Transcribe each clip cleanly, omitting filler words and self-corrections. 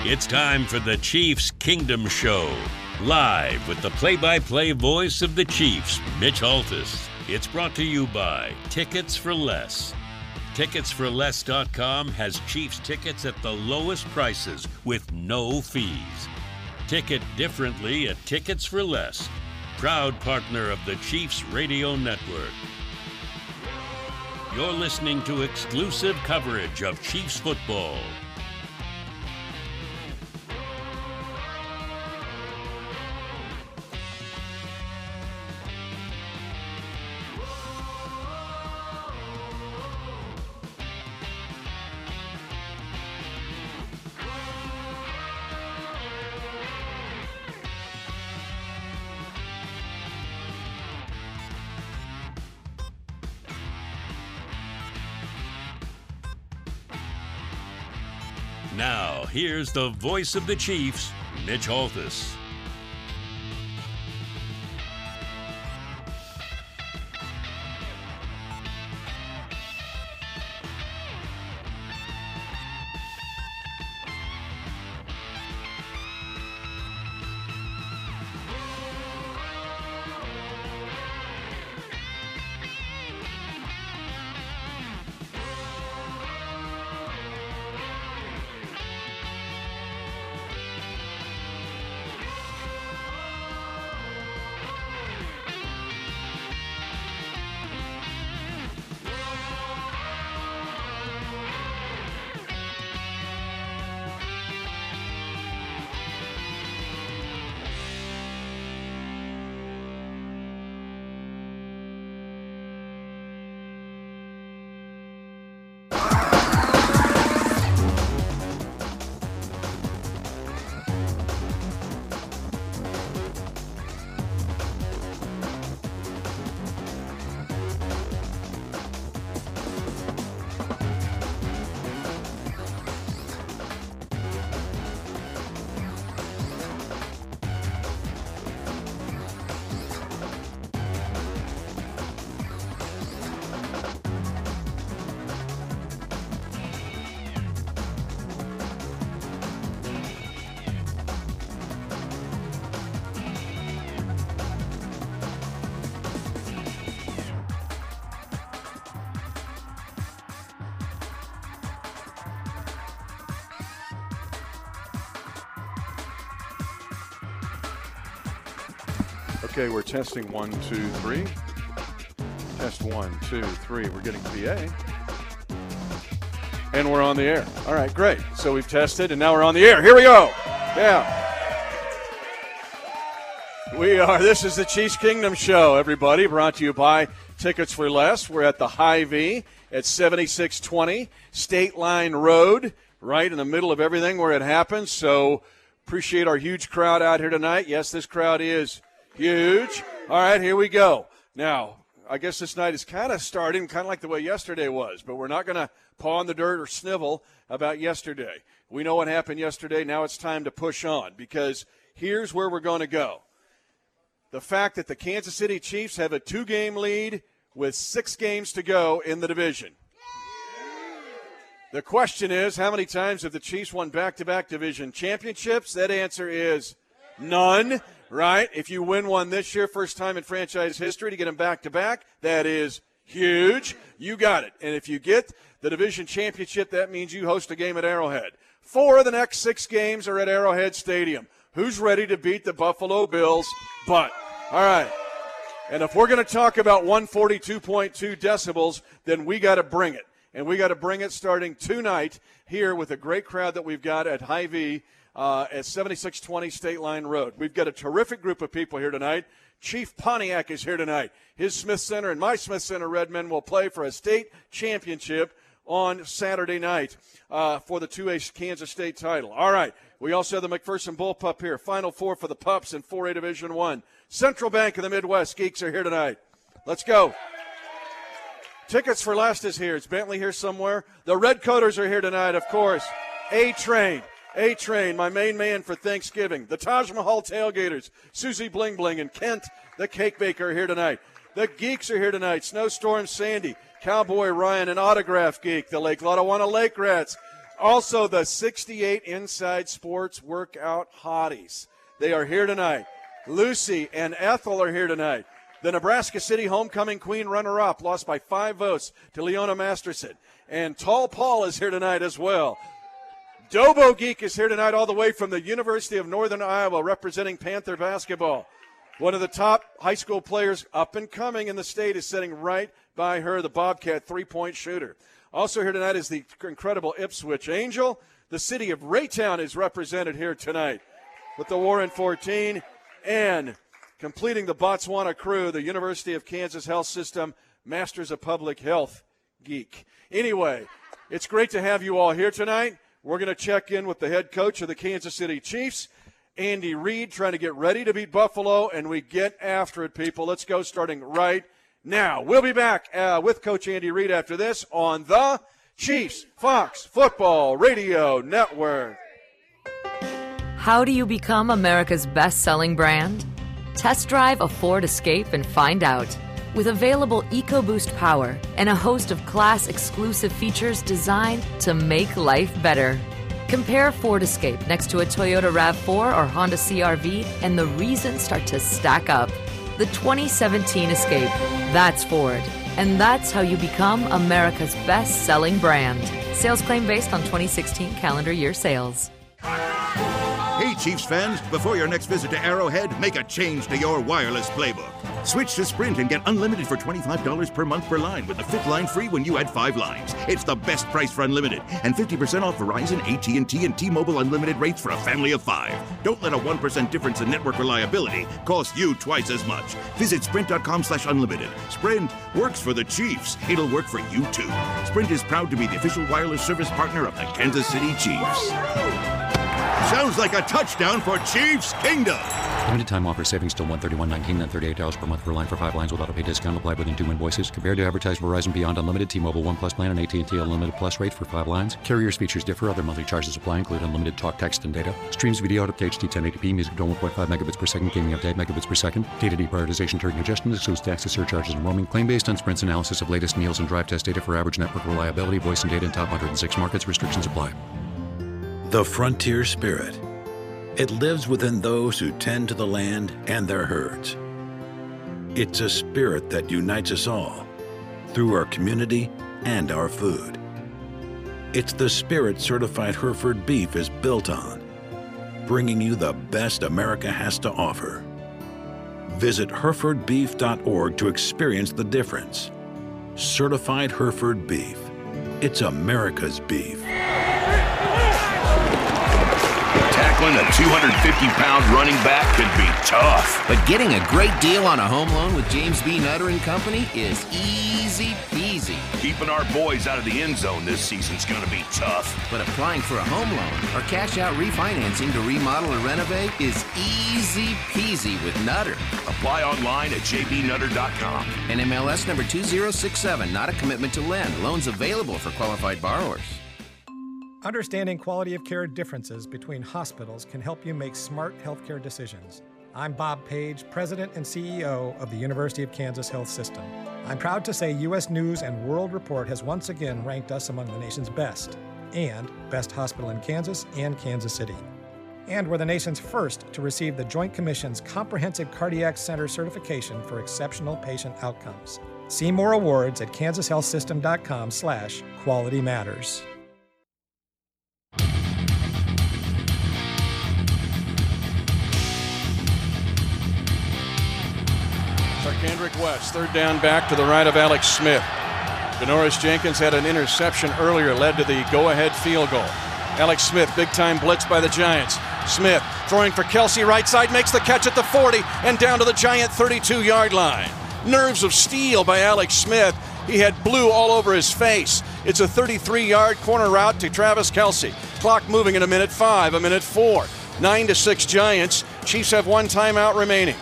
It's time for the Chiefs Kingdom Show. Live with the play-by-play voice of the Chiefs, Mitch Holthus. It's brought to you by Tickets for Less. Ticketsforless.com has Chiefs tickets at the lowest prices with no fees. Ticket differently at Tickets for Less. Proud partner of the Chiefs Radio Network. You're listening to exclusive coverage of Chiefs football. Now, here's the voice of the Chiefs, Mitch Holthus. Okay, we're testing 1, 2, 3. Test 1, 2, 3. We're getting PA. And we're on the air. All right, great. So we've tested, and now we're on the air. Here we go. Yeah. We are. This is the Chiefs Kingdom Show, everybody, brought to you by Tickets for Less. We're at the Hy-Vee at 7620 State Line Road, right in the middle of everything where it happens. So appreciate our huge crowd out here tonight. Yes, this crowd is huge. All right, here we go. Now, I guess this night is kind of starting kind of like the way yesterday was, but we're not going to paw in the dirt or snivel about yesterday. We know what happened yesterday. Now it's time to push on, because here's where we're going to go. The fact that the Kansas City Chiefs have a 2-game lead with 6 games to go in the division. The question is, how many times have the Chiefs won back-to-back division championships? That answer is none. Right? If you win one this year, first time in franchise history to get them back-to-back, that is huge. You got it. And if you get the division championship, that means you host a game at Arrowhead. 4 of the next 6 games are at Arrowhead Stadium. Who's ready to beat the Buffalo Bills' butt? All right. And if we're going to talk about 142.2 decibels, then we got to bring it. And we got to bring it starting tonight here with a great crowd that we've got at Hy-Vee. At 7620 State Line Road. We've got a terrific group of people here tonight. Chief Pontiac is here tonight. His Smith Center and my Smith Center Redmen will play for a state championship on Saturday night for the 2A Kansas State title. All right. We also have the McPherson Bullpup here. Final 4 for the Pups in 4A Division I. Central Bank of the Midwest Geeks are here tonight. Let's go. Tickets for Less is here. Is Bentley here somewhere? The Red Coaters are here tonight, of course. A-Train. A-Train, my main man for Thanksgiving. The Taj Mahal Tailgaters, Susie Bling Bling and Kent, the Cake Baker, are here tonight. The Geeks are here tonight. Snowstorm Sandy, Cowboy Ryan, and Autograph Geek. The Lake Lotawana Lake Rats, Also, the 68 Inside Sports Workout Hotties. They are here tonight. Lucy and Ethel are here tonight. The Nebraska City Homecoming Queen runner-up lost by 5 votes to Leona Masterson. And Tall Paul is here tonight as well. Dobo Geek is here tonight all the way from the University of Northern Iowa representing Panther basketball. One of the top high school players up and coming in the state is sitting right by her, the Bobcat three-point shooter. Also here tonight is the incredible Ipswich Angel. The city of Raytown is represented here tonight with the Warren 14. And completing the Botswana crew, the University of Kansas Health System Masters of Public Health Geek. Anyway, it's great to have you all here tonight. We're going to check in with the head coach of the Kansas City Chiefs, Andy Reid, trying to get ready to beat Buffalo, and we get after it, people. Let's go starting right now. We'll be back with Coach Andy Reid after this on the Chiefs Fox Football Radio Network. How do you become America's best-selling brand? Test drive a Ford Escape and find out. With available EcoBoost power and a host of class-exclusive features designed to make life better. Compare Ford Escape next to a Toyota RAV4 or Honda CR-V and the reasons start to stack up. The 2017 Escape. That's Ford. And that's how you become America's best-selling brand. Sales claim based on 2016 calendar year sales. Hey, Chiefs fans, before your next visit to Arrowhead, make a change to your wireless playbook. Switch to Sprint and get unlimited for $25 per month per line with the 5th line free when you add 5 lines. It's the best price for unlimited and 50% off Verizon, AT&T, and T-Mobile unlimited rates for a family of 5. Don't let a 1% difference in network reliability cost you twice as much. Visit Sprint.com/unlimited. Sprint works for the Chiefs. It'll work for you, too. Sprint is proud to be the official wireless service partner of the Kansas City Chiefs. Sounds like a touchdown for Chiefs Kingdom. Limited time offer savings till $131.19 and $38 per month per line for 5 lines without a pay discount applied within 2 invoices. Compared to advertised Verizon Beyond Unlimited, T-Mobile One Plus plan, and AT&T Unlimited Plus rate for 5 lines. Carriers features differ. Other monthly charges apply. Include unlimited talk, text, and data. Streams video out up to HD 1080p. Music to 1.5 megabits per second. Gaming up to 8 megabits per second. Data deprioritization during congestion. Excludes taxes, surcharges, and roaming. Claim based on Sprint's analysis of latest meals and drive test data for average network reliability. Voice and data in top 106 markets. Restrictions apply. The frontier spirit. It lives within those who tend to the land and their herds. It's a spirit that unites us all through our community and our food. It's the spirit certified Hereford beef is built on, bringing you the best America has to offer. Visit HerefordBeef.org to experience the difference. Certified Hereford beef. It's America's beef. Tackling a 250-pound running back could be tough. But getting a great deal on a home loan with James B. Nutter and Company is easy peasy. Keeping our boys out of the end zone this season's going to be tough. But applying for a home loan or cash out refinancing to remodel or renovate is easy peasy with Nutter. Apply online at jbnutter.com. NMLS number 2067, not a commitment to lend. Loans available for qualified borrowers. Understanding quality of care differences between hospitals can help you make smart healthcare decisions. I'm Bob Page, President and CEO of the University of Kansas Health System. I'm proud to say U.S. News and World Report has once again ranked us among the nation's best, and best hospital in Kansas and Kansas City. And we're the nation's first to receive the Joint Commission's Comprehensive Cardiac Center certification for exceptional patient outcomes. See more awards at kansashealthsystem.com/Quality Matters. Kendrick West, third down back to the right of Alex Smith. Janoris Jenkins had an interception earlier, led to the go-ahead field goal. Alex Smith, big-time blitz by the Giants. Smith throwing for Kelsey, right side, makes the catch at the 40 and down to the Giant 32-yard line. Nerves of steel by Alex Smith. He had blue all over his face. It's a 33-yard corner route to Travis Kelsey. Clock moving in a minute 5, a minute 4. 9-6 Giants. Chiefs have 1 timeout remaining.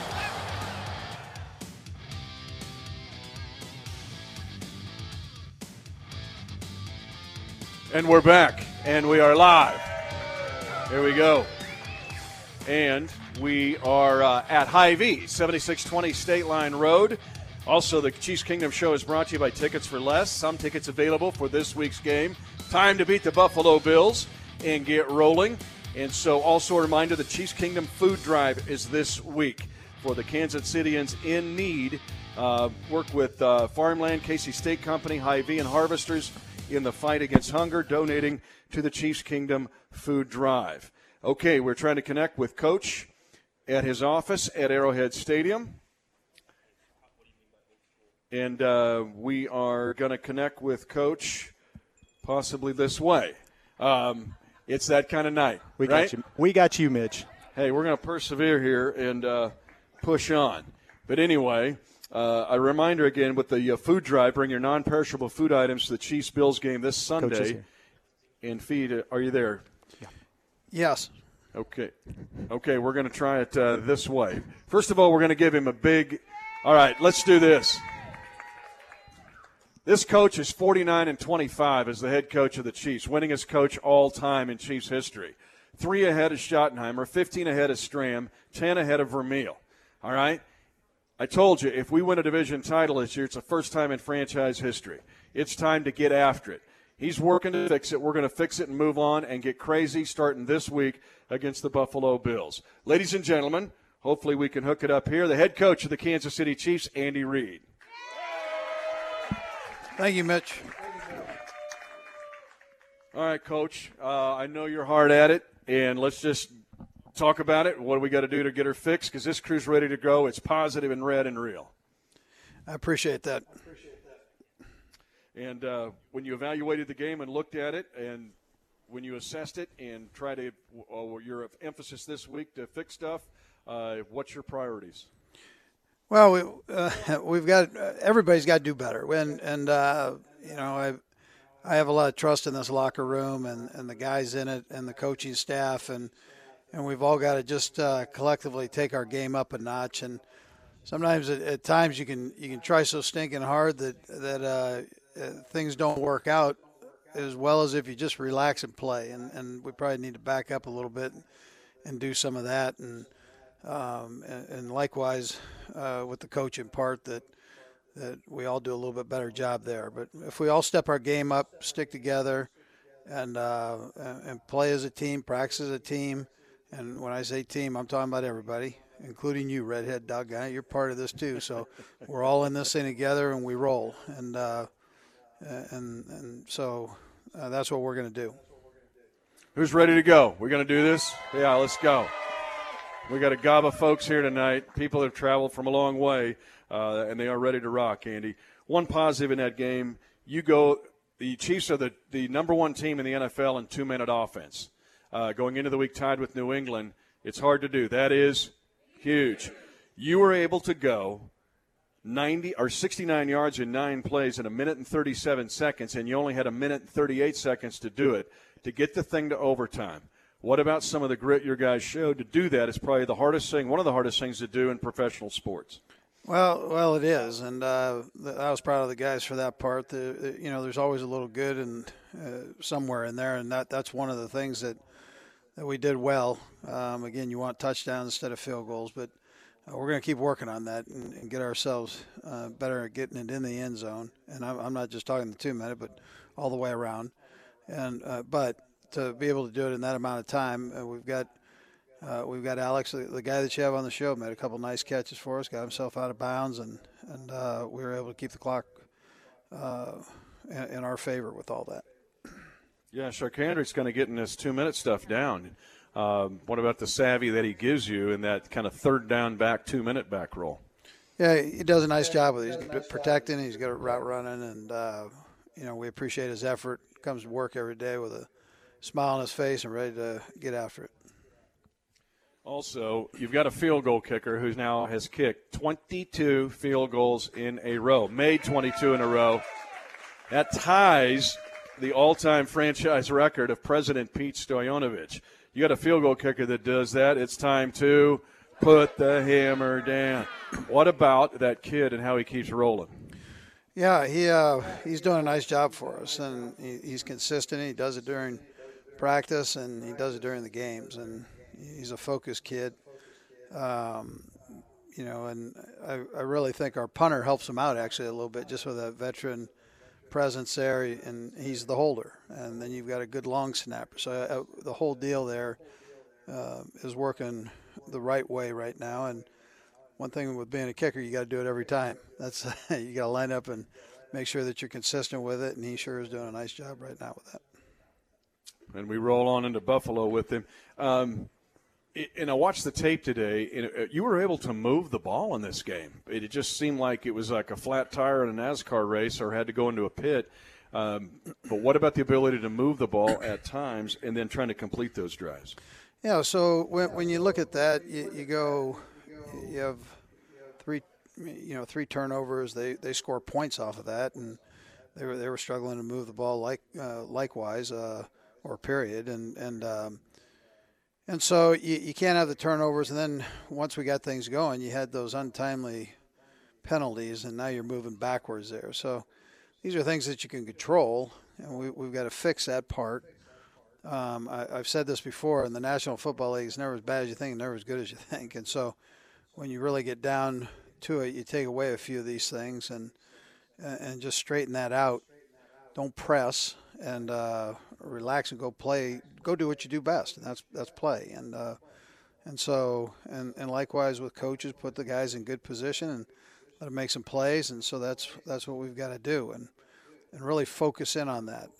And we're back, and we are live. Here we go. And we are at Hy-Vee, 7620 State Line Road. Also, the Chiefs Kingdom Show is brought to you by Tickets for Less. Some tickets available for this week's game. Time to beat the Buffalo Bills and get rolling. And so also a reminder, the Chiefs Kingdom Food Drive is this week for the Kansas Cityans in need. Work with Farmland, Casey Steak Company, Hy-Vee, and Harvesters in the fight against hunger, donating to the Chiefs Kingdom Food Drive. Okay, we're trying to connect with Coach at his office at Arrowhead Stadium. And we are going to connect with Coach possibly this way. It's that kind of night, We right? got you. We got you, Mitch. Hey, we're going to persevere here and push on. But anyway, a reminder again with the food drive, bring your non-perishable food items to the Chiefs-Bills game this Sunday and feed. Are you there? Yeah. Yes. Okay, we're going to try it this way. First of all, we're going to give him a big – all right, let's do this. This coach is 49-25 as the head coach of the Chiefs, winningest coach all time in Chiefs history. 3 ahead of Schottenheimer, 15 ahead of Stram, 10 ahead of Vermeil. All right? I told you, if we win a division title this year, it's the first time in franchise history. It's time to get after it. He's working to fix it. We're going to fix it and move on and get crazy starting this week against the Buffalo Bills. Ladies and gentlemen, hopefully we can hook it up here. The head coach of the Kansas City Chiefs, Andy Reid. Thank you, Mitch. All right, Coach. I know you're hard at it, and let's just talk about it. What do we got to do to get her fixed? Because this crew's ready to go. It's positive and red and real. I appreciate that. And when you evaluated the game and looked at it, and when you assessed it and tried to your emphasis this week to fix stuff, what's your priorities? Well, we've got everybody's got to do better. And you know, I have a lot of trust in this locker room and the guys in it and the coaching staff, and we've all got to just collectively take our game up a notch. And sometimes at times you can try so stinking hard that things don't work out as well as if you just relax and play. And we probably need to back up a little bit and do some of that. And likewise with the coaching part, that we all do a little bit better job there. But if we all step our game up, stick together, and play as a team, practice as a team, and when I say team, I'm talking about everybody, including you, Redhead Dog Guy. You're part of this too. So we're all in this thing together, and we roll. And so that's what we're going to do. Who's ready to go? We're going to do this? Yeah, let's go. We got a gob of folks here tonight. People have traveled from a long way, and they are ready to rock, Andy. One positive in that game, the Chiefs are the number one team in the NFL in 2-minute offense. Going into the week tied with New England, it's hard to do. That is huge. You were able to go 69 yards in 9 plays in 1 minute and 37 seconds, and you only had 1 minute and 38 seconds to do it, to get the thing to overtime. What about some of the grit your guys showed to do that? Is probably the hardest thing, one of the hardest things to do in professional sports. Well, it is, and I was proud of the guys for that part. There's always a little good and somewhere in there, and that's one of the things that we did well. Again, you want touchdowns instead of field goals, but we're going to keep working on that and get ourselves better at getting it in the end zone. And I'm not just talking the 2-minute, but all the way around. And but to be able to do it in that amount of time, we've got Alex, the guy that you have on the show, made a couple nice catches for us, got himself out of bounds, and we were able to keep the clock in our favor with all that. Yeah, Sharkandrick's going to get in this 2-minute stuff down. What about the savvy that he gives you in that kind of third down back, 2-minute back roll? Yeah, he does a nice job with it. He's protecting, he's got a route running, and we appreciate his effort. Comes to work every day with a smile on his face and ready to get after it. Also, you've got a field goal kicker who now has kicked 22 field goals in a row, made 22 in a row. That ties the all-time franchise record of President Pete Stoyanovich. You got a field goal kicker that does that. It's time to put the hammer down. What about that kid and how he keeps rolling? Yeah, he's doing a nice job for us, and he's consistent. He does it during practice, and he does it during the games, and he's a focused kid. And I really think our punter helps him out actually a little bit just with that veteran presence there, and he's the holder. And then you've got a good long snapper. So the whole deal there is working the right way right now. And one thing with being a kicker, you got to do it every time. That's you got to line up and make sure that you're consistent with it, and he sure is doing a nice job right now with that. And we roll on into Buffalo with him. And I watched the tape today, and you were able to move the ball in this game. It just seemed like it was like a flat tire in a NASCAR race or had to go into a pit. But what about the ability to move the ball at times and then trying to complete those drives? Yeah, so when you look at that, you have three turnovers. They score points off of that, and they were struggling to move the ball likewise or period, and so you can't have the turnovers. And then once we got things going, you had those untimely penalties, and now you're moving backwards there. So these are things that you can control, and we've got to fix that part. I've said this before, in the National Football League, it's never as bad as you think, never as good as you think. And so when you really get down to it, you take away a few of these things and just straighten that out. Don't press, and relax and go play. Go do what you do best, and that's play. And so likewise with coaches, put the guys in good position and let them make some plays. And so that's what we've got to do, and really focus in on that.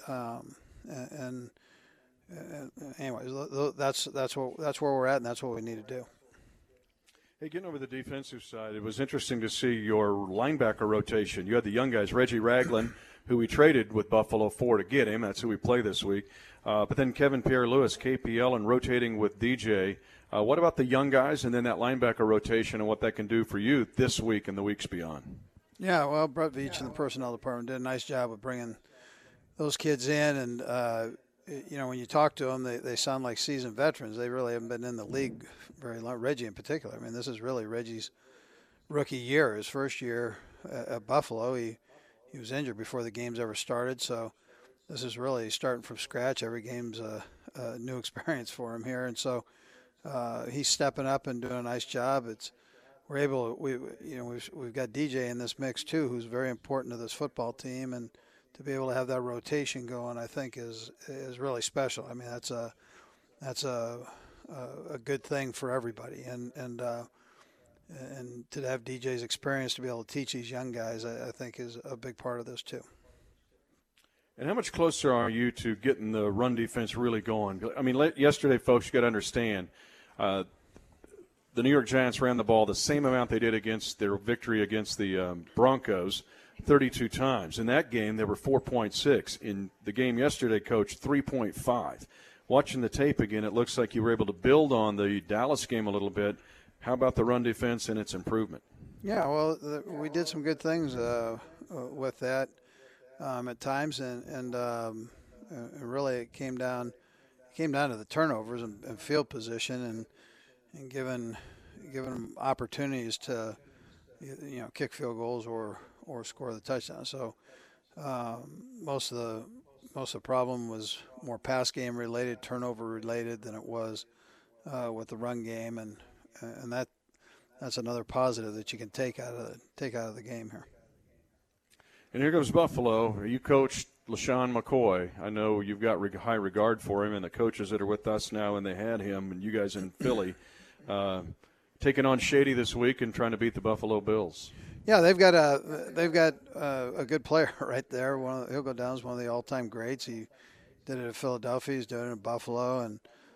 Anyways, that's where we're at, and that's what we need to do. Hey, getting over the defensive side, it was interesting to see your linebacker rotation. You had the young guys, Reggie Ragland, who we traded with Buffalo for to get him. That's who we play this week. But then Kevin Pierre-Louis, KPL, and rotating with DJ. What about the young guys and then that linebacker rotation and what that can do for you this week and the weeks beyond? Yeah, well, Brett Veach and the personnel department did a nice job of bringing those kids in. And, when you talk to them, they sound like seasoned veterans. They really haven't been in the league very long, Reggie in particular. I mean, this is really Reggie's rookie year, his first year at Buffalo. He was injured before the games ever started, so this is really starting from scratch. Every game's a new experience for him here, and so he's stepping up and doing a nice job. We've got DJ in this mix too, who's very important to this football team, and to be able to have that rotation going, I think is really special. I mean, that's a good thing for everybody, and to have DJ's experience to be able to teach these young guys, I think is a big part of this too. And how much closer are you to getting the run defense really going? I mean, yesterday, folks, you got to understand, the New York Giants ran the ball the same amount they did against their victory against the Broncos, 32 times. In that game, they were 4.6. In the game yesterday, Coach, 3.5. Watching the tape again, it looks like you were able to build on the Dallas game a little bit. How about the run defense and its improvement? Yeah, well, we did some good things with that at times, and really it came down to the turnovers and field position and giving them opportunities to kick field goals or score the touchdown. So most of the problem was more pass game related, turnover related than it was with the run game, and that's another positive that you can take out of the game here. And here goes Buffalo. You coached LaShawn McCoy. I know you've got high regard for him, and the coaches that are with us now, and they had him, and you guys in Philly, taking on Shady this week and trying to beat the Buffalo Bills. Yeah, they've got a good player right there. He'll go down as one of the all-time greats. He did it at Philadelphia. He's doing it in Buffalo, and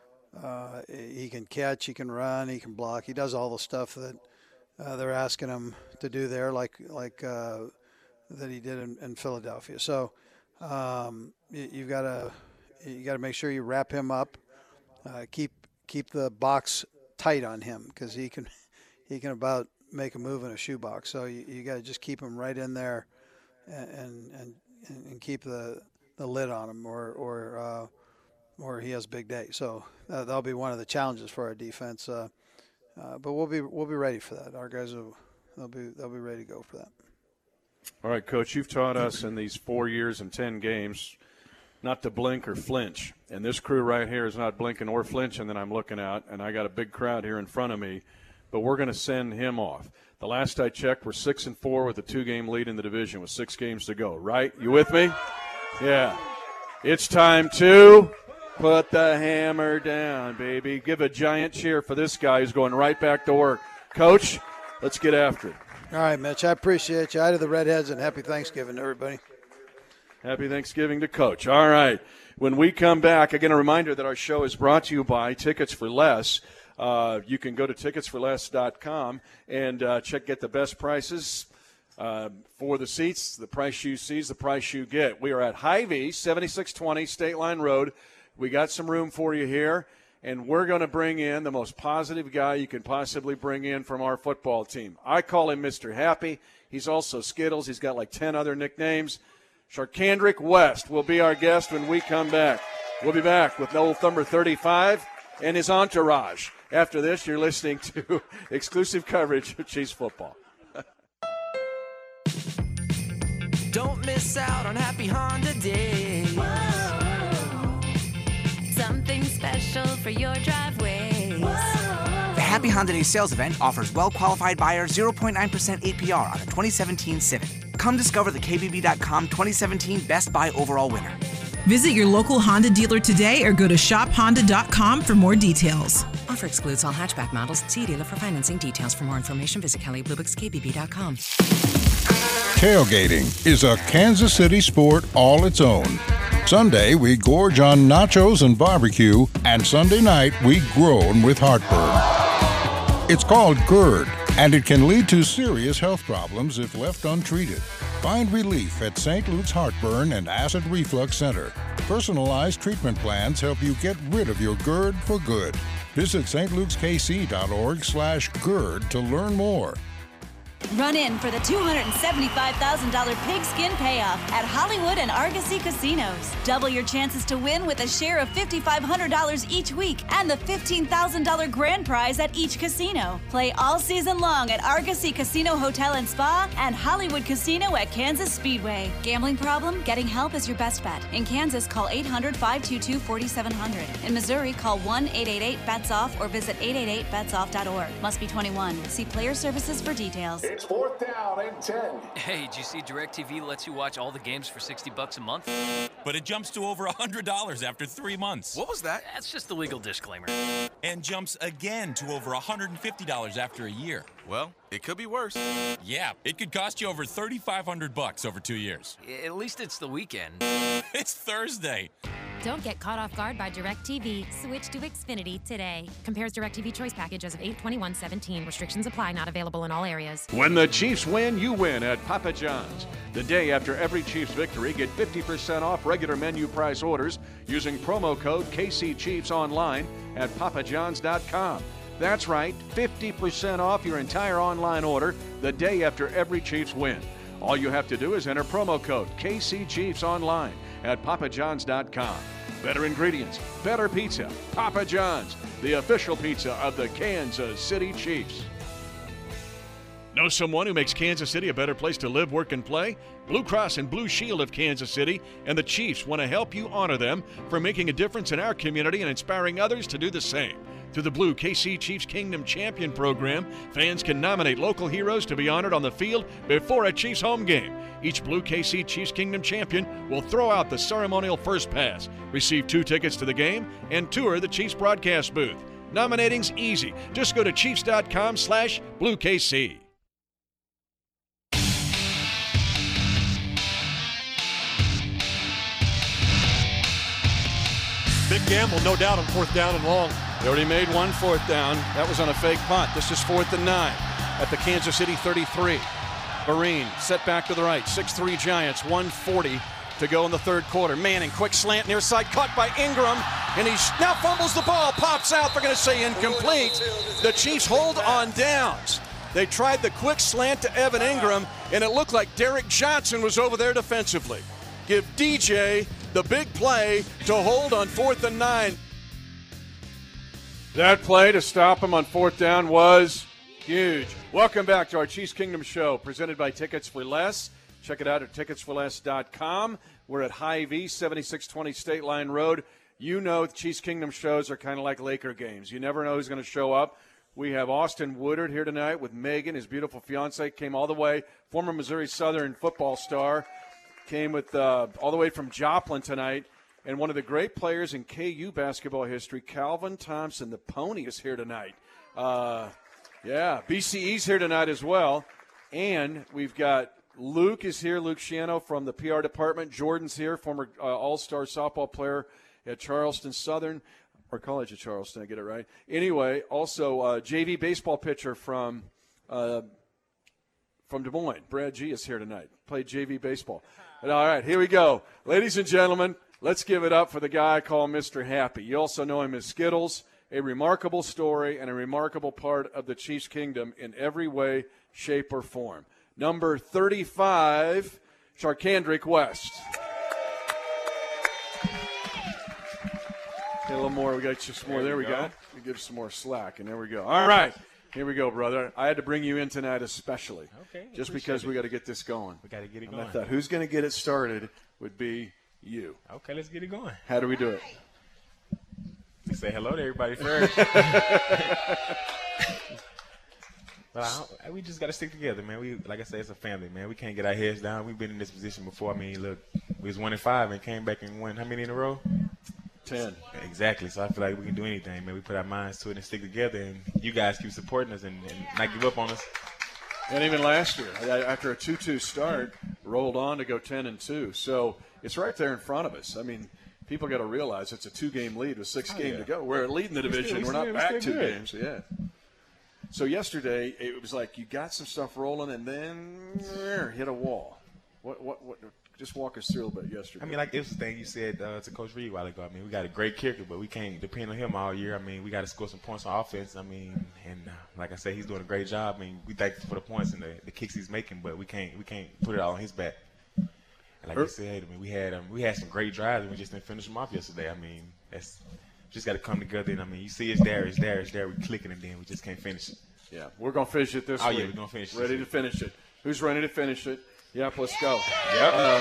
he can catch, he can run, he can block. He does all the stuff that they're asking him to do there, like that he did in Philadelphia. So you got to make sure you wrap him up, keep the box tight on him, because he can about make a move in a shoebox. So you got to just keep him right in there and keep the lid on him, or he has a big day. So that'll be one of the challenges for our defense. But we'll be ready for that. Our guys they'll be ready to go for that. All right, Coach, you've taught us in these 4 years and 10 games not to blink or flinch. And this crew right here is not blinking or flinching that I'm looking at, and I got a big crowd here in front of me. but we're going to send him off. The last I checked, we're 6-4 with a 2-game lead in the division with 6 games to go, right? You with me? Yeah. It's time to put the hammer down, baby. Give a giant cheer for this guy who's going right back to work. Coach, let's get after it. All right, Mitch, I appreciate you. Eye to the Redheads, and happy Thanksgiving to everybody. Happy Thanksgiving to Coach. All right. When we come back, again, a reminder that our show is brought to you by Tickets for Less. You can go to ticketsforless.com and get the best prices for the seats. The price you see is the price you get. We are at Hy-Vee, 7620 State Line Road. We got some room for you here, and we're going to bring in the most positive guy you can possibly bring in from our football team. I call him Mr. Happy. He's also Skittles. He's got like 10 other nicknames. Sharkandrick West will be our guest when we come back. We'll be back with Old Thumber 35 and his entourage. After this, you're listening to exclusive coverage of Chiefs football. Don't miss out on Happy Honda Days. Whoa. Something special for your driveway. The Happy Honda Days sales event offers well-qualified buyers 0.9% APR on a 2017 Civic. Come discover the KBB.com 2017 Best Buy overall winner. Visit your local Honda dealer today or go to shophonda.com for more details. Offer excludes all hatchback models. See dealer for financing details. For more information, visit KellyBlueBookskBB.com. Tailgating is a Kansas City sport all its own. Sunday, we gorge on nachos and barbecue, and Sunday night, we groan with heartburn. It's called GERD, and it can lead to serious health problems if left untreated. Find relief at St. Luke's Heartburn and Acid Reflux Center. Personalized treatment plans help you get rid of your GERD for good. Visit stlukeskc.org/GERD to learn more. Run in for the $275,000 pigskin payoff at Hollywood and Argosy Casinos. Double your chances to win with a share of $5,500 each week and the $15,000 grand prize at each casino. Play all season long at Argosy Casino Hotel and Spa and Hollywood Casino at Kansas Speedway. Gambling problem? Getting help is your best bet. In Kansas, call 800-522-4700. In Missouri, call 1-888-BETS-OFF or visit 888betsoff.org. Must be 21. See Player Services for details. It's 4th down and 10. Hey, did you see DirecTV lets you watch all the games for $60 a month? But it jumps to over $100 after 3 months. What was that? That's just the legal disclaimer. And jumps again to over $150 after a year. Well, it could be worse. Yeah, it could cost you over $3,500 over 2 years. At least it's the weekend. It's Thursday. Don't get caught off guard by DirecTV. Switch to Xfinity today. Compares DirecTV Choice Package as of 8/21/17. Restrictions apply. Not available in all areas. When the Chiefs win, you win at Papa John's. The day after every Chiefs victory, get 50% off regular menu price orders using promo code KCChiefs online at papajohns.com. That's right, 50% off your entire online order the day after every Chiefs win. All you have to do is enter promo code KCChiefs online at papajohns.com. Better ingredients, better pizza. Papa John's, the official pizza of the Kansas City Chiefs. Know someone who makes Kansas City a better place to live, work, and play? Blue Cross and Blue Shield of Kansas City and the Chiefs want to help you honor them for making a difference in our community and inspiring others to do the same. Through the Blue KC Chiefs Kingdom Champion Program, fans can nominate local heroes to be honored on the field before a Chiefs home game. Each Blue KC Chiefs Kingdom Champion will throw out the ceremonial first pass, receive 2 tickets to the game, and tour the Chiefs broadcast booth. Nominating's easy. Just go to chiefs.com/BlueKC. Big gamble, no doubt, on 4th down and long. They already made 1 4th down. That was on a fake punt. This is 4th and 9 at the Kansas City 33. Vereen set back to the right. 6'3 Giants, 1:40 to go in the third quarter. Manning, quick slant near side, caught by Ingram, and he now fumbles the ball, pops out. They're going to say incomplete. The Chiefs hold on downs. They tried the quick slant to Evan Ingram, and it looked like Derek Johnson was over there defensively. Give DJ the big play to hold on 4th and 9. That play to stop him on 4th down was huge. Welcome back to our Chiefs Kingdom show, presented by Tickets for Less. Check it out at ticketsforless.com. We're at Hy-Vee, 7620 State Line Road. You know the Chiefs Kingdom shows are kind of like Laker games. You never know who's going to show up. We have Austin Woodard here tonight with Megan, his beautiful fiance, came all the way, former Missouri Southern football star, came with all the way from Joplin tonight. And one of the great players in KU basketball history, Calvin Thompson, the Pony, is here tonight. BCE's here tonight as well. And we've got Luke is here, Luke Shiano from the PR department. Jordan's here, former all-star softball player at Charleston Southern, or College of Charleston, I get it right. Anyway, also JV baseball pitcher from Des Moines. Brad G is here tonight, played JV baseball. And all right, here we go. Ladies and gentlemen, let's give it up for the guy I call Mr. Happy. You also know him as Skittles, a remarkable story and a remarkable part of the Chiefs kingdom in every way, shape, or form. Number 35, Charcandrick West. Get a little more. We got you some more. There we go. We give some more slack, and there we go. All right. Here we go, brother. I had to bring you in tonight especially. Okay. Just because we got to get this going. We got to get it and going. I thought who's going to get it started would be you. Okay, let's get it going. How do we do it? Let's say hello to everybody first. But we just got to stick together, man. We, like I say, it's a family, man. We can't get our heads down. We've been in this position before. I mean, look, we was 1-5 and came back and won how many in a row? 10. Exactly. So I feel like we can do anything, man. We put our minds to it and stick together, and you guys keep supporting us and not give up on us. And even last year, after a 2-2 start, rolled on to go 10-2. So it's right there in front of us. I mean, people got to realize it's a 2-game lead with 6 games to go. We're leading the division. We're not back 2 games. Yeah. So yesterday, it was like you got some stuff rolling and then hit a wall. What? Just walk us through a little bit yesterday. I mean, like it was the thing you said to Coach Reed a while ago. I mean, we got a great kicker, but we can't depend on him all year. I mean, we got to score some points on offense. I mean, and like I said, he's doing a great job. I mean, we thankful for the points and the kicks he's making, but we can't put it all on his back. And like you said, I mean, we had some great drives and we just didn't finish them off yesterday. I mean, that's just got to come together. And I mean, you see, it's there. We're clicking, and then we just can't finish it. Yeah, we're gonna finish it this week. Oh yeah, we're gonna finish it. Ready to finish it. Who's ready to finish it? Yep, let's go. Yep.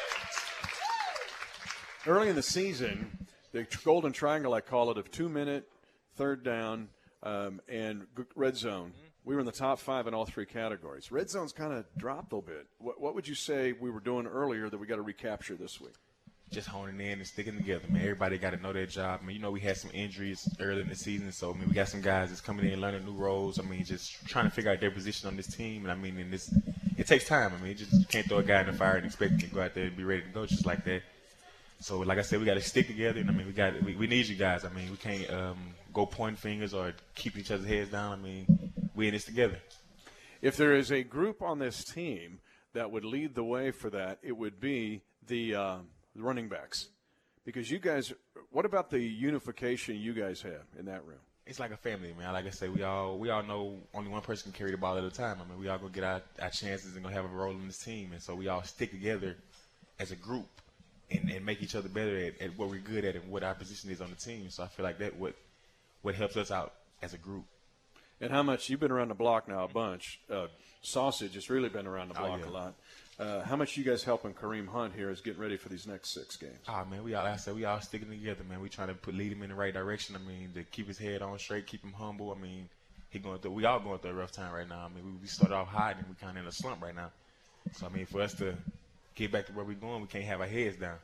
Early in the season, the golden triangle, I call it, of 2-minute, third down, and red zone. We were in the top 5 in all 3 categories. Red zone's kind of dropped a little bit. What would you say we were doing earlier that we got to recapture this week? Just honing in and sticking together, man. Everybody got to know their job. I mean, you know, we had some injuries early in the season, so, I mean, we got some guys that's coming in learning new roles. I mean, just trying to figure out their position on this team. And, I mean, it takes time. I mean, you can't throw a guy in the fire and expect him to go out there and be ready to go just like that. So, like I said, we got to stick together, and I mean, we need you guys. I mean, we can't go pointing fingers or keep each other's heads down. I mean, we in this together. If there is a group on this team that would lead the way for that, it would be the running backs, because you guys. What about the unification you guys have in that room? It's like a family, man. Like I say, we all know only one person can carry the ball at a time. I mean, we all gonna get our chances and gonna have a role in this team, and so we all stick together as a group. And make each other better at what we're good at and what our position is on the team. So I feel like that what helps us out as a group. And how much you've been around the block now a bunch. Sausage has really been around the block a lot. How much you guys helping Kareem Hunt here is getting ready for these next 6 games? Man, we all sticking together, man. We trying to lead him in the right direction. I mean, to keep his head on straight, keep him humble. I mean, we all going through a rough time right now. I mean, we started off hot and we kind of in a slump right now. So I mean, for us to get back to where we're going, we can't have our heads down.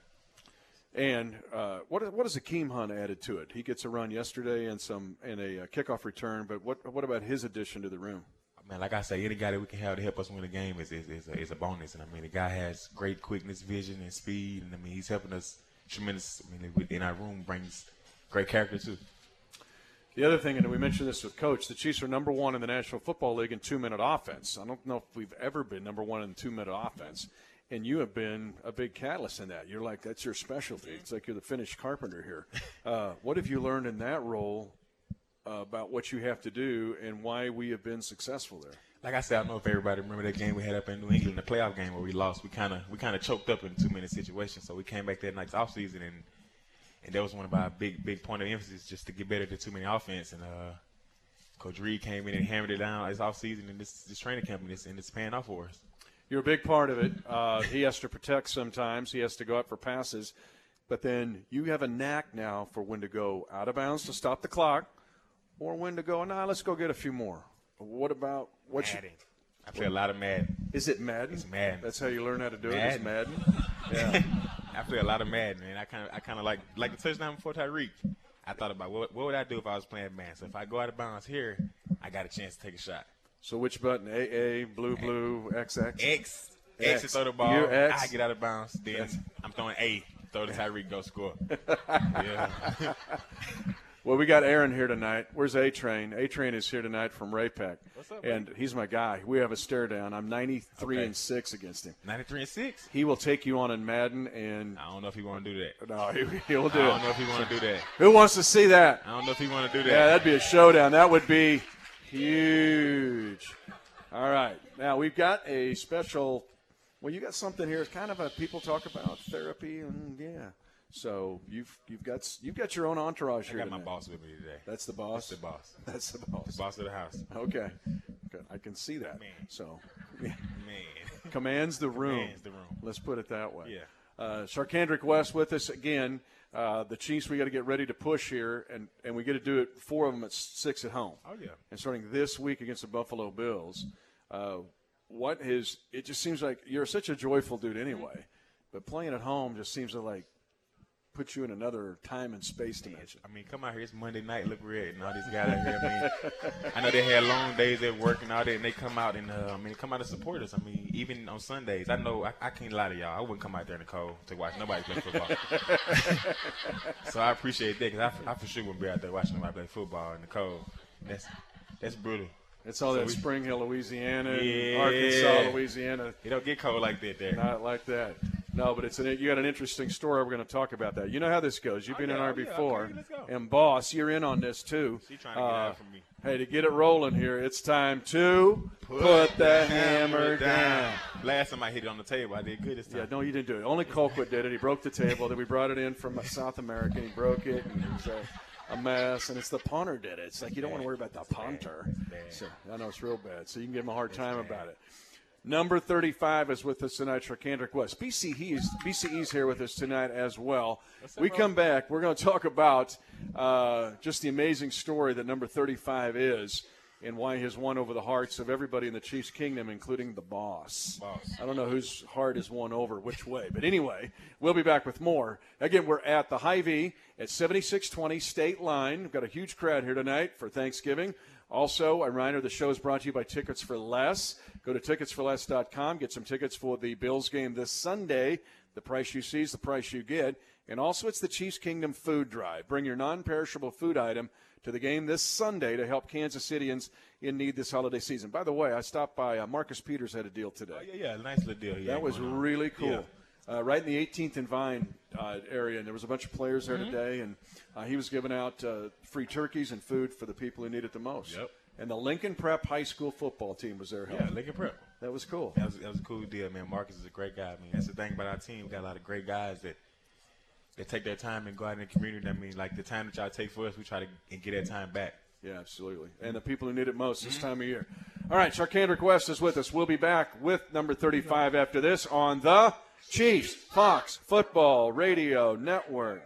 And what has Akeem Hunt added to it? He gets a run yesterday and a kickoff return, but what about his addition to the room? Man, like I say, any guy that we can have to help us win the game is a bonus. And I mean, the guy has great quickness, vision, and speed, and I mean, he's helping us tremendous. I mean, in our room, brings great character too. The other thing, and we mentioned this with Coach, the Chiefs are number 1 in the National Football League in 2-minute offense. I don't know if we've ever been number 1 in 2-minute offense. And you have been a big catalyst in that. You're like, that's your specialty. It's like you're the finished carpenter here. What have you learned in that role about what you have to do and why we have been successful there? Like I said, I don't know if everybody remember that game we had up in New England, the playoff game where we lost. We kind of choked up in a 2-minute situation. So we came back that next offseason, and that was one of our big point of emphasis, just to get better at the 2-minute offense. And Coach Reed came in and hammered it down this offseason and this training camp, and it's paying off for us. You're a big part of it. He has to protect sometimes. He has to go up for passes. But then you have a knack now for when to go out of bounds to stop the clock or when to go, nah, let's go get a few more? What about what Madden. I play a lot of Madden. Is it Madden? It's Madden. That's how you learn how to do Madden. it, is Madden? Yeah. I play a lot of Madden, and I kind of like the touchdown before Tyreek. I thought about what would I do if I was playing Madden. So if I go out of bounds here, I got a chance to take a shot. So which button? AA, blue, XX? X to throw the ball. You're X. I get out of bounds. Then I'm throwing A. Throw to Tyreek, go score. Yeah. Well, we got Aaron here tonight. Where's A-Train? A-Train is here tonight from Ray-Pac. What's up, and he's my guy. We have a stare down. I'm 93-6 against him. 93-6? He will take you on in Madden, and I don't know if he want to do that. No, he will do it. I don't know if he want to do that. Who wants to see that? I don't know if he want to do that. Yeah, that'd be a showdown. That would be huge. All right. Now, we've got a special – well, you got something here. It's kind of a people talk about therapy, and yeah. So you've got your own entourage here. I got tonight. my boss with me today. That's the boss? That's the boss. That's the boss. The boss of the house. Okay. Good. I can see that. Man. So Man. Commands the room. Commands the room. Let's put it that way. Yeah. Sharkandrick West with us again. The Chiefs, we got to get ready to push here, and we get to do it 4 of them at 6 at home. Oh, yeah. And starting this week against the Buffalo Bills. It just seems like you're such a joyful dude anyway, but playing at home just seems to like put you in another time and space dimension. I mean, come out here. It's Monday night. Look red and all these guys out here. I mean, I know they had long days at work and all that, and they come out and come out and support us. I mean, even on Sundays, I know I can't lie to y'all. I wouldn't come out there in the cold to watch nobody play football. So I appreciate that because I for sure wouldn't be out there watching nobody play football in the cold. That's brutal. It's all that Spring Hill, Louisiana, yeah. Arkansas, Louisiana. It don't get cold like that there. Not like that. No, but you got an interesting story. We're going to talk about that. You know how this goes. You've been in our before. Okay, let's go. And, Boss, you're in on this, too. She's trying to get out from me. Hey, to get it rolling here, it's time to put the hammer down. Last time I hit it on the table, I did good this time. Yeah, no, you didn't do it. Only Colquitt did it. He broke the table. Then we brought it in from South America. He broke it, and it was a mess. And it's the punter did it. It's like you don't want to worry about the punter. So, I know it's real bad. So you can give him a hard time about it. Number 35 is with us tonight, Sharkandrick West. BCE's here with us tonight as well. We come back. We're going to talk about just the amazing story that number 35 is and why he has won over the hearts of everybody in the Chiefs Kingdom, including the boss. I don't know whose heart is won over which way. But anyway, we'll be back with more. Again, we're at the Hy-Vee at 7620 State Line. We've got a huge crowd here tonight for Thanksgiving. Also, a reminder, the show is brought to you by Tickets for Less. Go to ticketsforless.com. Get some tickets for the Bills game this Sunday. The price you see is the price you get. And also, it's the Chiefs Kingdom Food Drive. Bring your non-perishable food item to the game this Sunday to help Kansas Cityans in need this holiday season. By the way, I stopped by. Marcus Peters had a deal today. Oh, yeah, nice little deal. That was really cool. Yeah. Right in the 18th and Vine area, and there was a bunch of players there today, and he was giving out free turkeys and food for the people who need it the most. Yep. And the Lincoln Prep High School football team was there helping. Yeah, Lincoln Prep. That was cool. That was a cool deal, man. Marcus is a great guy. I mean, that's the thing about our team. We got a lot of great guys that take their time and go out in the community. I mean, like the time that y'all take for us, we try to get that time back. Yeah, absolutely. And the people who need it most this time of year. All right, Sharkandrick West is with us. We'll be back with number 35 after this on the Chiefs Fox Football Radio Network.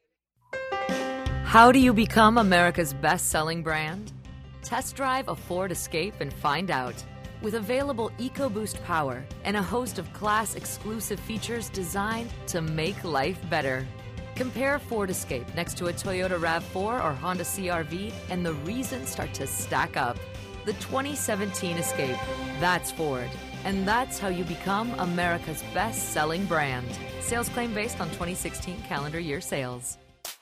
How do you become America's best-selling brand? Test drive a Ford Escape and find out. With available EcoBoost power and a host of class-exclusive features designed to make life better. Compare Ford Escape next to a Toyota RAV4 or Honda CR-V, and the reasons start to stack up. The 2017 Escape. That's Ford. And that's how you become America's best-selling brand. Sales claim based on 2016 calendar year sales.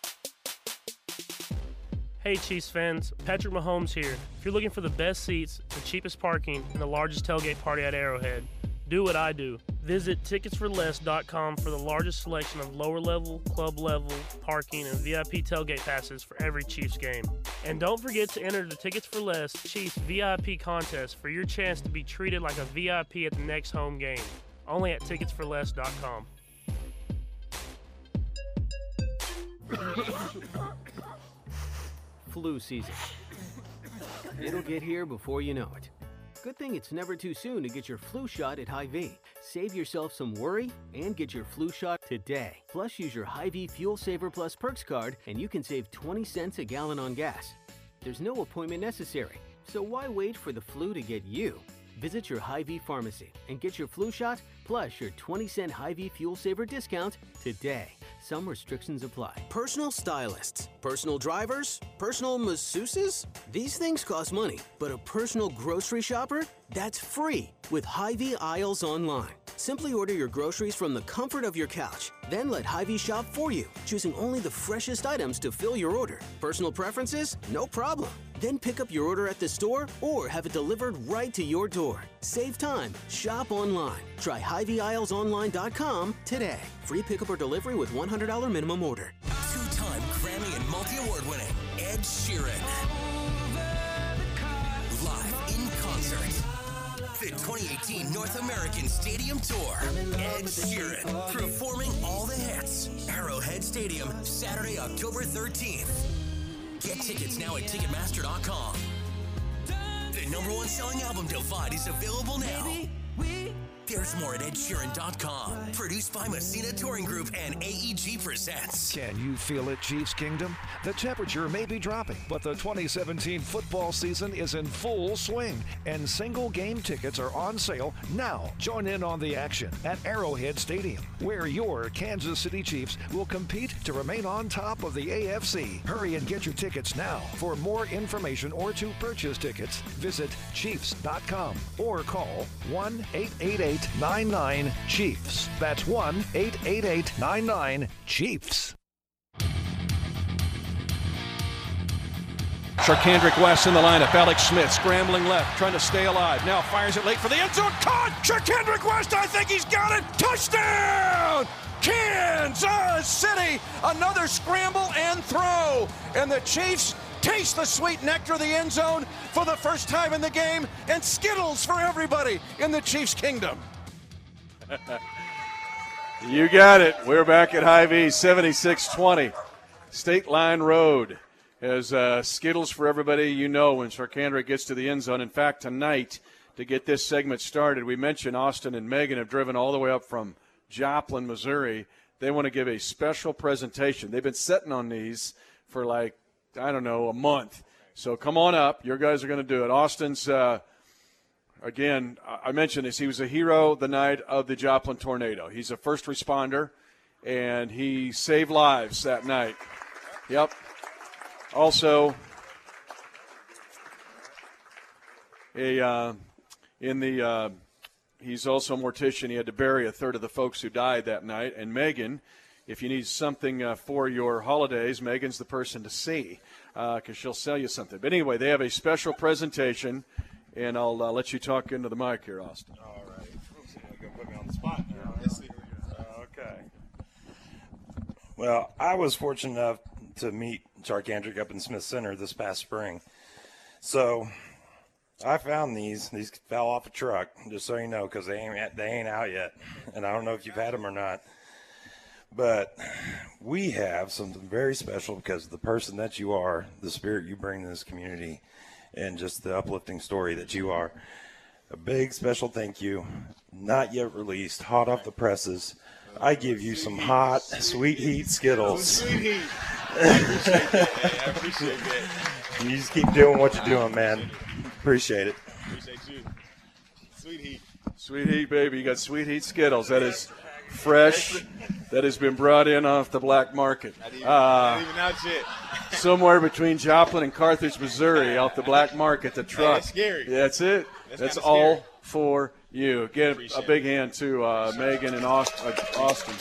Hey Chiefs fans, Patrick Mahomes here. If you're looking for the best seats, the cheapest parking, and the largest tailgate party at Arrowhead, do what I do. Visit ticketsforless.com for the largest selection of lower level, club level, parking, and VIP tailgate passes for every Chiefs game. And don't forget to enter the Tickets for Less Chiefs VIP contest for your chance to be treated like a VIP at the next home game. Only at ticketsforless.com. Flu season. It'll get here before you know it. Good thing it's never too soon to get your flu shot at Hy-Vee. Save yourself some worry and get your flu shot today. Plus, use your Hy-Vee Fuel Saver Plus Perks card and you can save 20 cents a gallon on gas. There's no appointment necessary, so why wait for the flu to get you? Visit your Hy-Vee pharmacy and get your flu shot plus your 20-cent Hy-Vee Fuel Saver discount today. Some restrictions apply. Personal stylists, personal drivers, personal masseuses? These things cost money, but a personal grocery shopper? That's free with Hy-Vee Aisles Online. Simply order your groceries from the comfort of your couch. Then let Hy-Vee shop for you, choosing only the freshest items to fill your order. Personal preferences? No problem. Then pick up your order at the store or have it delivered right to your door. Save time. Shop online. Try HyVeeAislesOnline.com today. Free pickup or delivery with $100 minimum order. Two-time Grammy and multi-award winning Ed Sheeran. Live in concert. The 2018 North American Stadium Tour. Ed Sheeran performing all the hits. Arrowhead Stadium, Saturday, October 13th. Get tickets now at Ticketmaster.com. The #1 selling album Divide is available now. There's more at EdSheeran.com. Produced by Messina Touring Group and AEG Presents. Can you feel it, Chiefs Kingdom? The temperature may be dropping, but the 2017 football season is in full swing, and single game tickets are on sale now. Join in on the action at Arrowhead Stadium, where your Kansas City Chiefs will compete to remain on top of the AFC. Hurry and get your tickets now. For more information or to purchase tickets, visit Chiefs.com or call 1-888-99-CHIEFS. That's 1-888-99-CHIEFS. Sharkandrick West in the lineup. Alex Smith scrambling left, trying to stay alive. Now fires it late for the end zone. Caught! Sharkandrick West, I think he's got it! Touchdown! Kansas City! Another scramble and throw. And the Chiefs taste the sweet nectar of the end zone for the first time in the game, and Skittles for everybody in the Chiefs Kingdom. You got it. We're back at Hy-Vee, 76-20. State Line Road. As Skittles for everybody, you know, when Sharkandrick gets to the end zone. In fact, tonight, to get this segment started, we mentioned Austin and Megan have driven all the way up from Joplin, Missouri. They want to give a special presentation. They've been sitting on these for like, I don't know, a month. So come on up. Your guys are going to do it. Austin's, again, I mentioned this. He was a hero the night of the Joplin tornado. He's a first responder, and he saved lives that night. Yep. Also, he's also a mortician. He had to bury a third of the folks who died that night. And Megan, if you need something for your holidays, Megan's the person to see because she'll sell you something. But anyway, they have a special presentation, and I'll let you talk into the mic here, Austin. All right. Oops, you're going to put me on the spot now. Let's see. Okay. Well, I was fortunate enough to meet Sharkandrick up in Smith Center this past spring. So I found these. These fell off a truck, just so you know, because they ain't out yet. And I don't know if you've had them or not. But we have something very special because of the person that you are, the spirit you bring to this community, and just the uplifting story that you are. A big special thank you, not yet released, hot off the presses. I give you some hot, sweet heat Skittles. Sweet heat. I appreciate that. Hey, I appreciate that. You just keep doing what you're doing, man. Appreciate it. Appreciate you. Sweet heat. Sweet heat, baby. You got sweet heat Skittles. That is fresh. That has been brought in off the black market. Not even out yet. Somewhere between Joplin and Carthage, Missouri, off the black market, the truck. That's scary. That's it. That's all for you. Again, a big hand to Megan and Austin.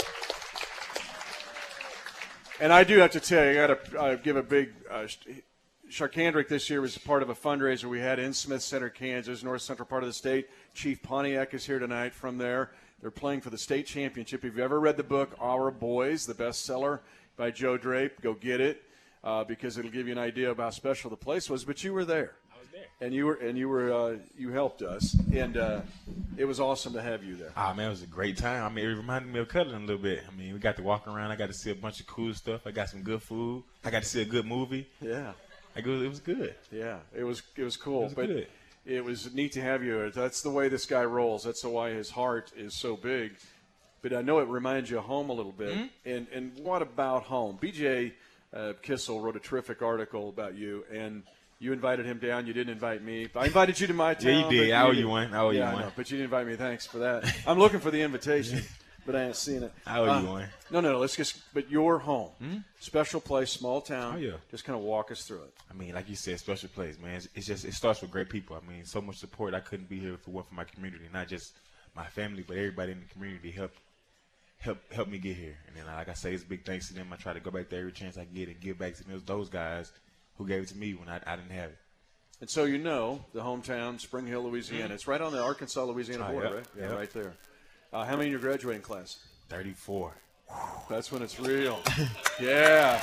And I do have to tell you, I got to give a big Sharkandrick this year was part of a fundraiser we had in Smith Center, Kansas, north central part of the state. Chief Pontiac is here tonight from there. They're playing for the state championship. If you've ever read the book Our Boys, the bestseller by Joe Drape, go get it because it'll give you an idea of how special the place was. But you were there. I was there. And you helped us, and it was awesome to have you there. Ah, man, it was a great time. I mean, it reminded me of Cuddling a little bit. I mean, we got to walk around. I got to see a bunch of cool stuff. I got some good food. I got to see a good movie. Yeah. It was good. Yeah, it was cool. It was good. It was neat to have you. That's the way this guy rolls. That's why his heart is so big. But I know it reminds you of home a little bit. Mm-hmm. And what about home? BJ Kissel wrote a terrific article about you, and You invited him down. You didn't invite me. I invited you to my town. Yeah, you did. I owe you one. I owe you one. Know, but you didn't invite me. Thanks for that. I'm looking for the invitation, but I ain't seen it. I owe you one. No. Let's just. But your home, special place, small town. Oh yeah. Just kind of walk us through it. I mean, like you said, special place, man. It's just it starts with great people. I mean, so much support. I couldn't be here if it weren't for my community, not just my family, but everybody in the community help me get here. And then, like I say, it's big thanks to them. I try to go back there every chance I get and give back to those guys who gave it to me when I didn't have it. And so the hometown, Spring Hill, Louisiana. It's right on the Arkansas-Louisiana border, yep, right? yep. Yeah, right there. How many in your graduating class? 34. That's when it's real. Yeah.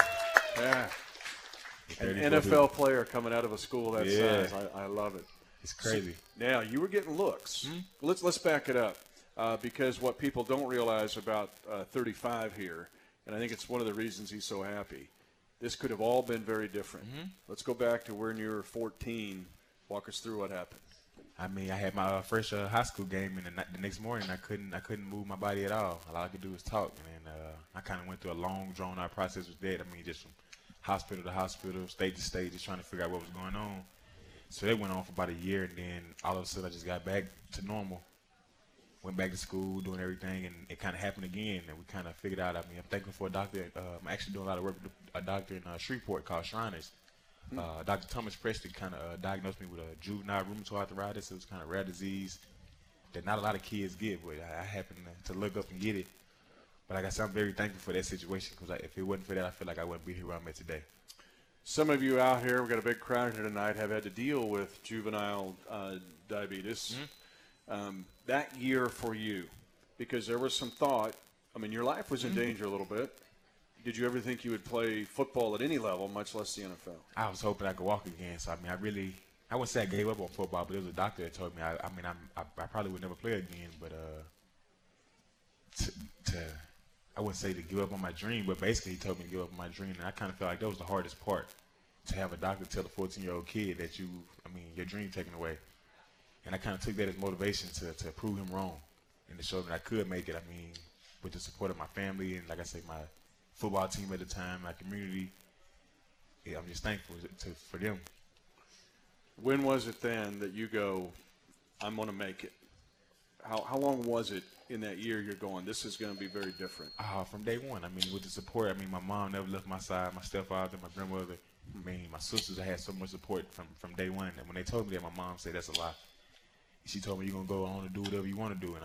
An NFL player coming out of a school that size. I love it. It's crazy. So, now, you were getting looks. Let's back it up because what people don't realize about 35 here, and I think it's one of the reasons he's so happy, this could have all been very different. Let's go back to when you were 14. Walk us through what happened. I mean, I had my first high school game, and the next morning I couldn't move my body at all. All I could do was talk, and I kind of went through a long, drawn-out process with that. I mean, just from hospital to hospital, state to state, just trying to figure out what was going on. So that went on for about a year, and then all of a sudden I just got back to normal. Went back to school, doing everything, and it kind of happened again. And we kind of figured out. I mean, I'm thankful for a doctor. I'm actually doing a lot of work with a doctor in Shreveport called Shriners. Dr. Thomas Preston kind of diagnosed me with a juvenile rheumatoid arthritis. It was kind of rare disease that not a lot of kids get, but I happened to look up and get it. But like I said, I'm very thankful for that situation because if it wasn't for that, I feel like I wouldn't be here where I'm at today. Some of you out here, we've got a big crowd here tonight, have had to deal with juvenile diabetes. That year for you, because there was some thought, I mean, your life was in danger a little bit. Did you ever think you would play football at any level, much less the NFL? I was hoping I could walk again. So, I mean, I wouldn't say I gave up on football, but there was a doctor that told me, I probably would never play again. But I wouldn't say to give up on my dream, but basically he told me to give up on my dream. And I kind of felt like that was the hardest part, to have a doctor tell a 14-year-old kid that your dream taken away. And I kind of took that as motivation to prove him wrong and to show him that I could make it. I mean, with the support of my family and, like I say, my football team at the time, my community, I'm just thankful for them. When was it then that you go, I'm going to make it? How long was it in that year you're going, this is going to be very different? From day one. I mean, with the support, my mom never left my side, my stepfather, my grandmother, my sisters, I had so much support from day one. And when they told me that, my mom said, that's a lie. She told me, you're going to go on and do whatever you want to do. And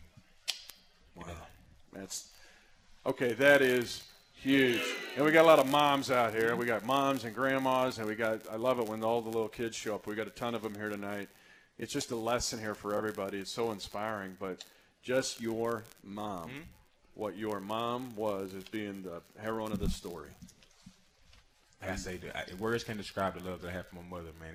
wow. That's okay. That is huge. And we got a lot of moms out here. We got moms and grandmas, and I love it when all the little kids show up. We got a ton of them here tonight. It's just a lesson here for everybody. It's so inspiring, but just your mom, what your mom was as being the heroine of the story. Like I say, words can't describe the love that I have for my mother, man.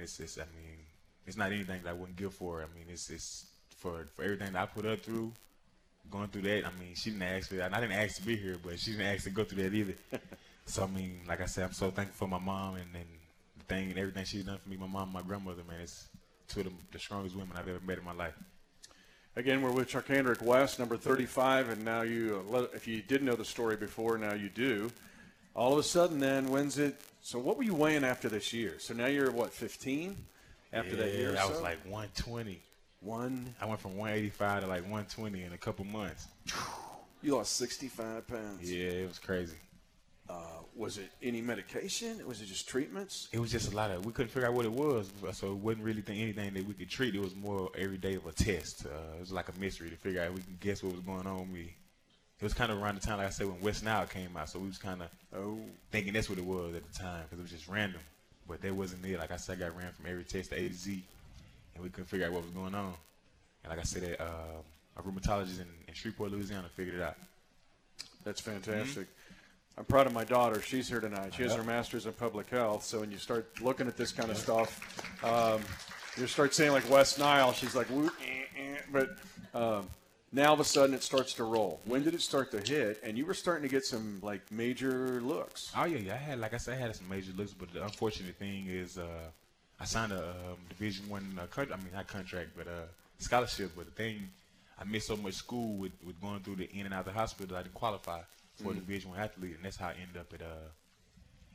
It's not anything that I wouldn't give for her. I mean, it's for everything that I put her through, going through that. I mean, she didn't ask for that. I didn't ask to be here, but she didn't ask to go through that either. So, I mean, like I said, I'm so thankful for my mom and the thing and everything she's done for me. My mom and my grandmother, man, it's two of the strongest women I've ever met in my life. Again, we're with Charkandrick West, number 35, and now if you didn't know the story before, now you do. All of a sudden then, so what were you weighing after this year? So now you're, 15? After that year or so? I was like 120. I went from 185 to like 120 in a couple months. You lost 65 pounds. Yeah, it was crazy. Was it any medication? Was it just treatments? It was just a lot of, we couldn't figure out what it was, so it wasn't really anything that we could treat. It was more every day of a test. It was like a mystery to figure out if we can guess what was going on with me. It was kind of around the time, like I said, when West Nile came out, so we was kind of thinking that's what it was at the time because it was just random. But that wasn't it. Like I said, I got ran from every test to A to Z, and we couldn't figure out what was going on. And like I said, a rheumatologist in Shreveport, Louisiana figured it out. That's fantastic. I'm proud of my daughter. She's here tonight. She has her master's in public health. So when you start looking at this kind of stuff, you start saying like West Nile. She's like, but now all of a sudden it starts to roll. When did it start to hit? And you were starting to get some like major looks. Oh yeah. I had, like I said, I had some major looks. But the unfortunate thing is, I signed a Division I, not contract, but scholarship. But the thing, I missed so much school with going through the in and out of the hospital, I didn't qualify for a Division I athlete, and that's how I ended up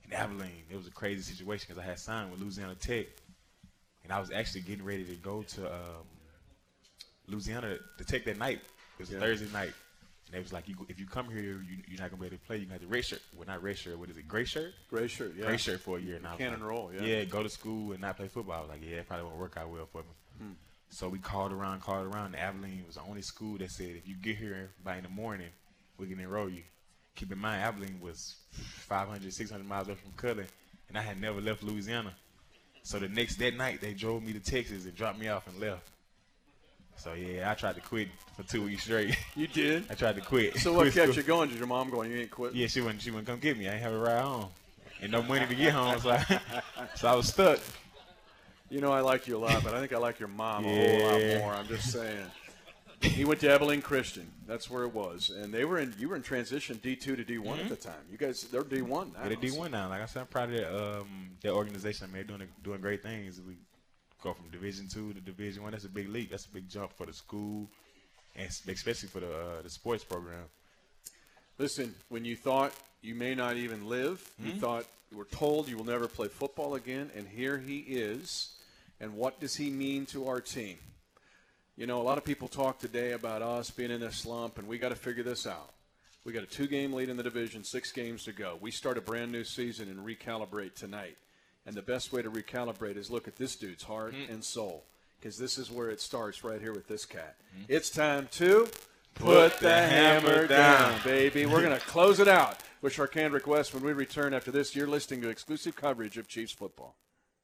in Abilene. It was a crazy situation because I had signed with Louisiana Tech, and I was actually getting ready to go to Louisiana to Tech that night. It was a Thursday night. And they was like, if you come here, you're not going to be able to play. You're going to have to red shirt. Well, not red shirt. What is it? Gray shirt? Gray shirt, yeah. Gray shirt for a year. And Can't enroll, yeah. Yeah, go to school and not play football. I was like, yeah, it probably won't work out well for me. So we called around. And Abilene was the only school that said, if you get here by in the morning, we can enroll you. Keep in mind, Abilene was 500, 600 miles away from Cullen, and I had never left Louisiana. So that night, they drove me to Texas and dropped me off and left. So, yeah, I tried to quit for 2 weeks straight. You did? I tried to quit. So what kept you going? Did your mom going, you ain't quit? Yeah, she wouldn't come get me. I ain't have a ride home. And no money to get home, so I was stuck. You know, I like you a lot, but I think I like your mom a whole lot more. I'm just saying. He went to Abilene Christian. That's where it was. And you were in transition D2 to D1 at the time. You guys, they're D1 now. Yeah, they're D1 now. Like I said, I'm proud of their organization. I mean, they're doing great things. We go from Division 2 to Division 1. That's a big leap. That's a big jump for the school, and especially for the sports program. Listen, when you thought you may not even live, you were told you will never play football again, and here he is. And what does he mean to our team? You know, a lot of people talk today about us being in a slump, and we got to figure this out. We got a 2-game lead in the division, 6 games to go. We start a brand new season and recalibrate tonight. And the best way to recalibrate is look at this dude's heart and soul, because this is where it starts right here with this cat. It's time to put the hammer down, baby. We're going to close it out with Sharkandrick West when we return after this. You're listening to exclusive coverage of Chiefs football.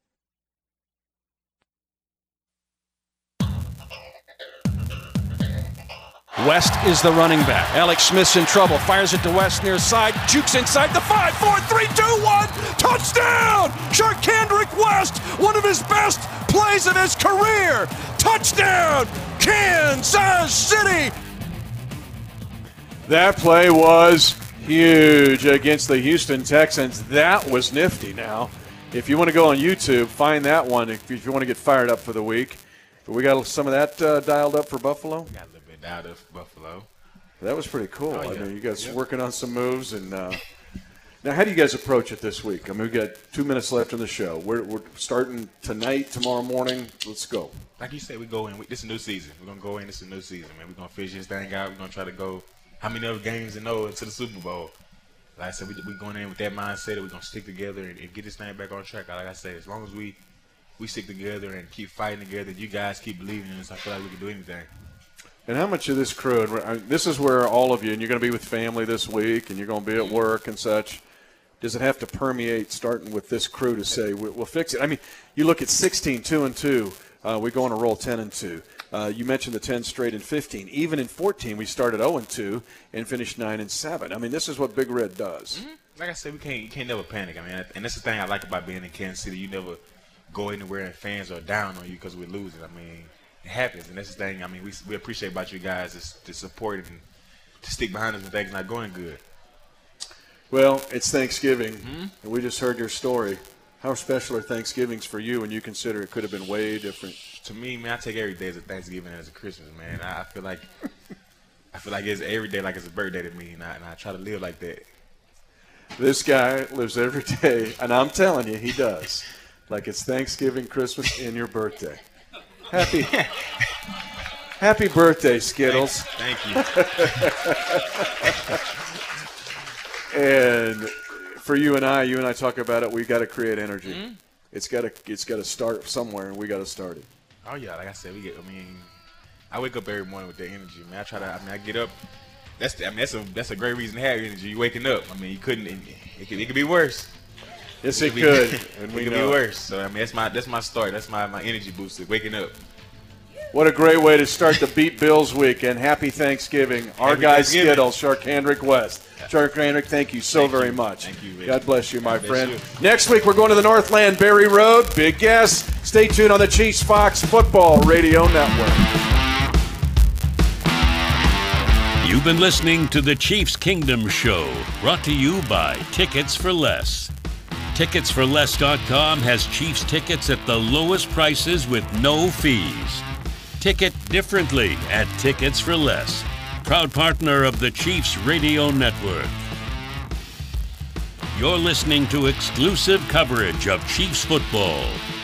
West is the running back. Alex Smith's in trouble. Fires it to West near side. Jukes inside the 5, 4, 3, 2, 1. Touchdown! Sharkandrick West, one of his best plays of his career. Touchdown! Kansas City! That play was huge against the Houston Texans. That was nifty. Now, if you want to go on YouTube, find that one if you want to get fired up for the week. But we got some of that dialed up for Buffalo. Got a little bit out of Buffalo. That was pretty cool. Oh, yeah. I mean, you guys working on some moves. And now, how do you guys approach it this week? I mean, we've got 2 minutes left in the show. We're starting tonight, tomorrow morning. Let's go. Like you said, we go in. This is a new season. We're going to go in. This is a new season, man. We're going to finish this thing out. We're going to try to go how many other games to know into the Super Bowl. Like I said, we're going in with that mindset that we're going to stick together and get this thing back on track. Like I said, as long as we stick together and keep fighting together, you guys keep believing in us, I feel like we can do anything. And how much of this crew, and this is where all of you, and you're going to be with family this week, and you're going to be at work and such, does it have to permeate starting with this crew to say, we'll fix it? I mean, you look at 16, 2-2, we go on a roll 10-2. You mentioned the 10 straight in 15. Even in 14, we started 0-2 and finished 9-7. I mean, this is what Big Red does. Like I said, you can't never panic. I mean, and that's the thing I like about being in Kansas City. You never go anywhere and fans are down on you because we're losing. I mean, it happens, and that's the thing. I mean, we appreciate about you guys to support and to stick behind us when things not going good. Well, it's Thanksgiving, and we just heard your story. How special are Thanksgivings for you when you consider it could have been way different? To me, man, I take every day as a Thanksgiving and as a Christmas, man. I feel like it's every day like it's a birthday to me, and I try to live like that. This guy lives every day, and I'm telling you, he does. Like it's Thanksgiving, Christmas, and your birthday. Happy birthday, Skittles. Thank you. And for you and I talk about it. We got to create energy. It's got to start somewhere, and we got to start it. Oh yeah, like I said, I wake up every morning with that energy, man. I get up. That's a great reason to have energy. You waking up. I mean, you couldn't. It could be worse. Yes, it could. And it could be worse. So I mean, that's my start. That's my energy booster. Waking up. What a great way to start the Beat Bills week, and happy Thanksgiving. Our guy Skittles, Sharkandrick West. Sharkandrick, thank you so very much. Thank you, Rich. God bless you, my friend. Next week, we're going to the Northland Berry Road. Big guest. Stay tuned on the Chiefs Fox Football Radio Network. You've been listening to the Chiefs Kingdom Show, brought to you by Tickets for Less. TicketsForLess.com has Chiefs tickets at the lowest prices with no fees. Ticket differently at Tickets for Less. Proud partner of the Chiefs Radio Network. You're listening to exclusive coverage of Chiefs football.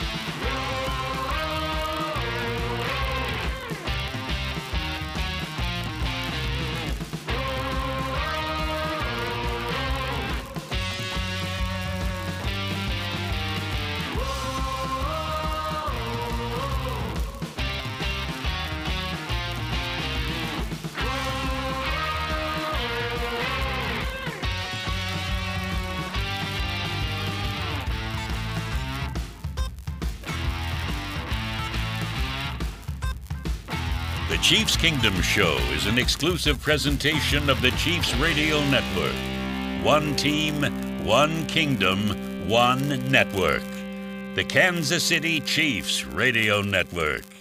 The Chiefs Kingdom Show is an exclusive presentation of the Chiefs Radio Network. One team, one kingdom, one network. The Kansas City Chiefs Radio Network.